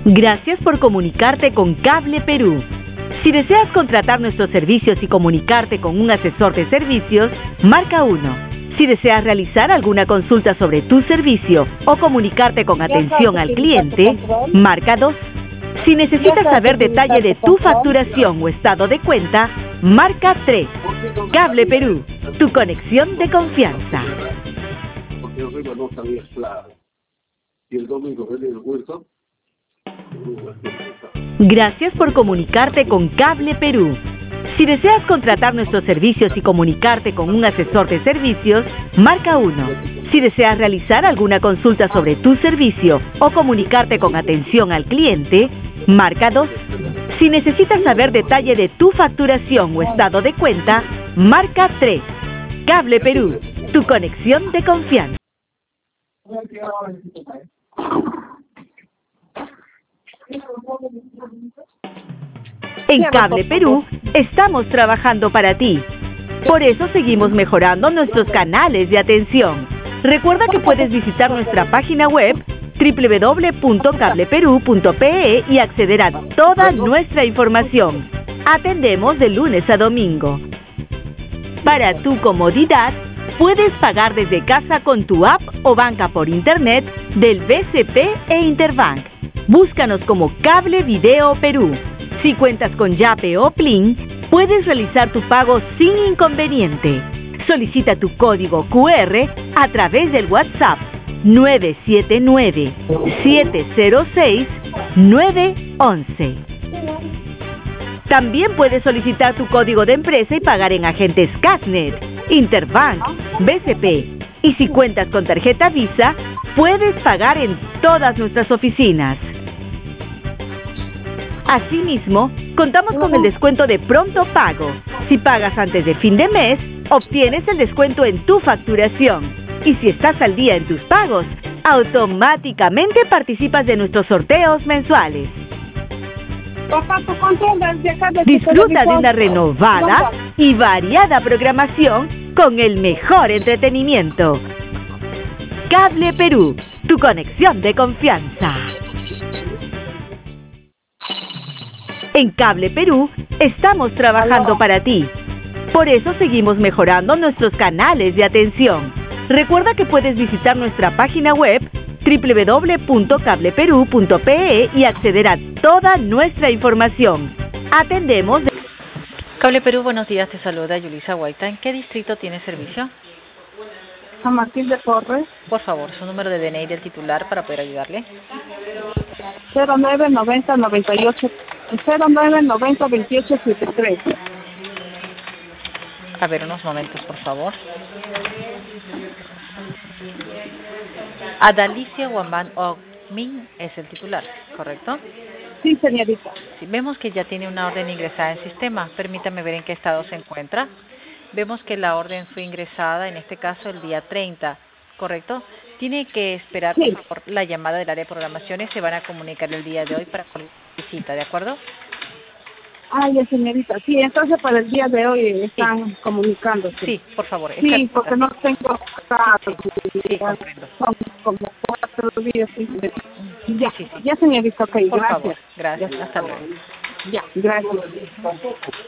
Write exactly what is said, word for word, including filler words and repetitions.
Gracias por comunicarte con Cable Perú. Si deseas contratar nuestros servicios y comunicarte con un asesor de servicios, marca uno. Si deseas realizar alguna consulta sobre tu servicio o comunicarte con atención al cliente, marca dos. Si necesitas saber detalle de tu facturación o estado de cuenta, marca tres. Cable Perú, tu conexión de confianza. Porque arriba no sabía claro. Y el domingo venía el huerto. Gracias por comunicarte con Cable Perú. Si deseas contratar nuestros servicios y comunicarte con un asesor de servicios, marca uno. Si deseas realizar alguna consulta sobre tu servicio o comunicarte con atención al cliente, marca dos. Si necesitas saber detalle de tu facturación o estado de cuenta, marca tres. Cable Perú, tu conexión de confianza. En Cable Perú estamos trabajando para ti. Por eso seguimos mejorando nuestros canales de atención. Recuerda que puedes visitar nuestra página web doble u doble u doble u punto cable perú punto pe e y acceder a toda nuestra información. Atendemos de lunes a domingo. Para tu comodidad, puedes pagar desde casa con tu app o banca por internet del B C P e Interbank. Búscanos como Cable Video Perú. Si cuentas con Yape o Plin, puedes realizar tu pago sin inconveniente. Solicita tu código cu erre a través del WhatsApp nueve siete nueve, siete cero seis, nueve once. También puedes solicitar tu código de empresa y pagar en agentes Casnet, Interbank, B C P. Y si cuentas con tarjeta Visa, puedes pagar en todas nuestras oficinas. Asimismo, contamos con el descuento de pronto pago. Si pagas antes de fin de mes, obtienes el descuento en tu facturación. Y si estás al día en tus pagos, automáticamente participas de nuestros sorteos mensuales. Disfruta de una renovada y variada programación con el mejor entretenimiento. Cable Perú, tu conexión de confianza. En Cable Perú estamos trabajando para ti. Por eso seguimos mejorando nuestros canales de atención. Recuerda que puedes visitar nuestra página web doble u doble u doble u punto cable perú punto pe e y acceder a toda nuestra información. Atendemos de... Cable Perú, buenos días, te saluda Yulisa Guaita. ¿En qué distrito tiene servicio? San Martín de Porres. Por favor, su número de D N I del titular para poder ayudarle. cero nueve noventa noventa y ocho cero nueve noventa veintiocho setenta y tres. A ver, unos momentos, por favor. Adalicia Guamán Omin es el titular, ¿correcto? Sí, señorita. Sí, vemos que ya tiene una orden ingresada en sistema. Permítame ver en qué estado se encuentra. Vemos que la orden fue ingresada, en este caso, el día treinta, ¿correcto? Tiene que esperar, Sí. por favor, la llamada del área de programaciones. Se van a comunicar el día de hoy para cualquier visita, ¿de acuerdo? Ay, ya, señorita. Sí, entonces para el día de hoy están sí. comunicándose. Sí, por favor. Sí, porque no tengo datos. Sí, sí, comprendo. Son como cuatro días. Sí. Ya, sí, sí. ya, señorita. Ok, por gracias. Favor. Gracias. Ya. Hasta luego. Ya, gracias.